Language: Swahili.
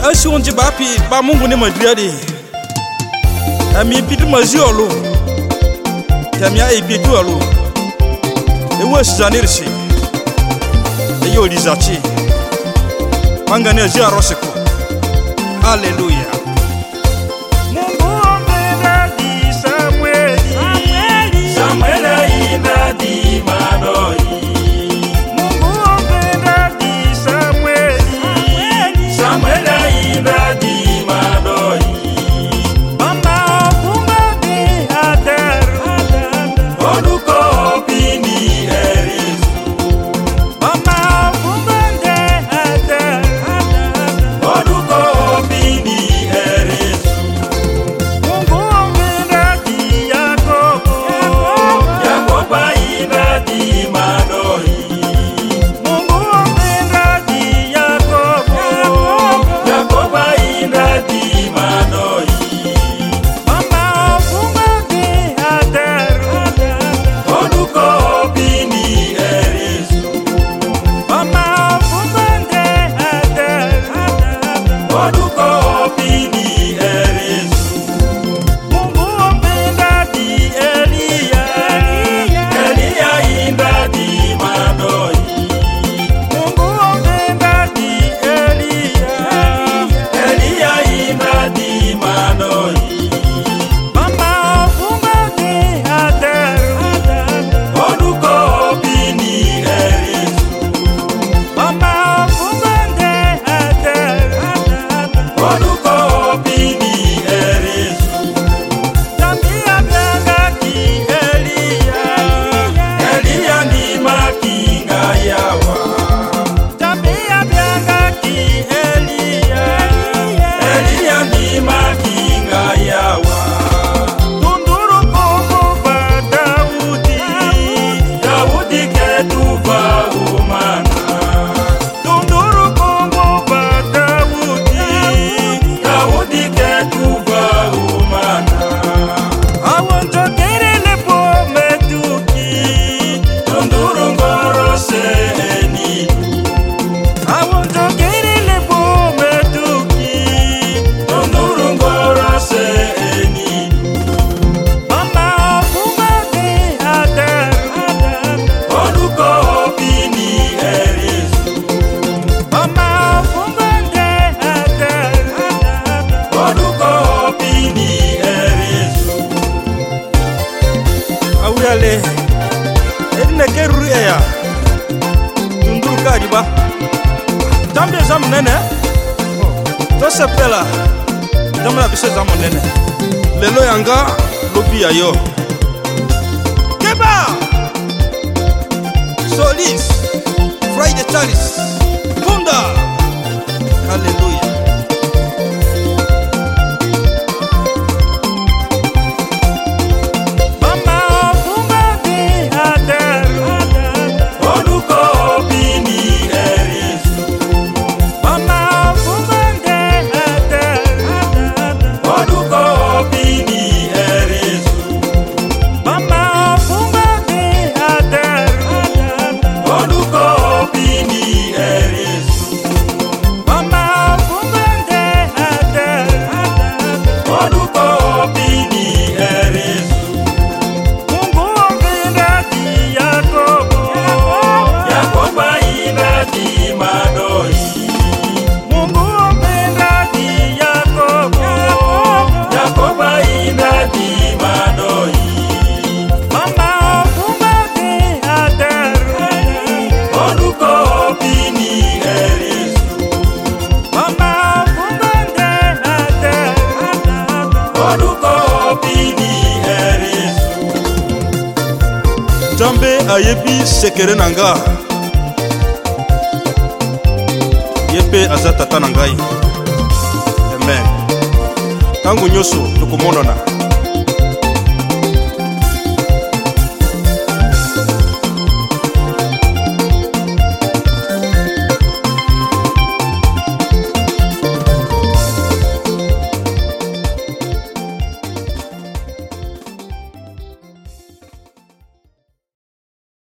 asi onji bapi ba Mungu ni madriadi ami pitu maziolo tamia epitu alo ewo zanirsi eyo lizachi mangane ziarosiko. Hallelujah. Edna keruya tundur kadiba tambia zam nene to sepela damla bise zam nene lelo yanga lobi ayo keba Solis Friday Charles Bunda. Hallelujah. Jambe ayebi sekere nanga yepe azata tanangai. Amen. Tangu nyoso tukumonona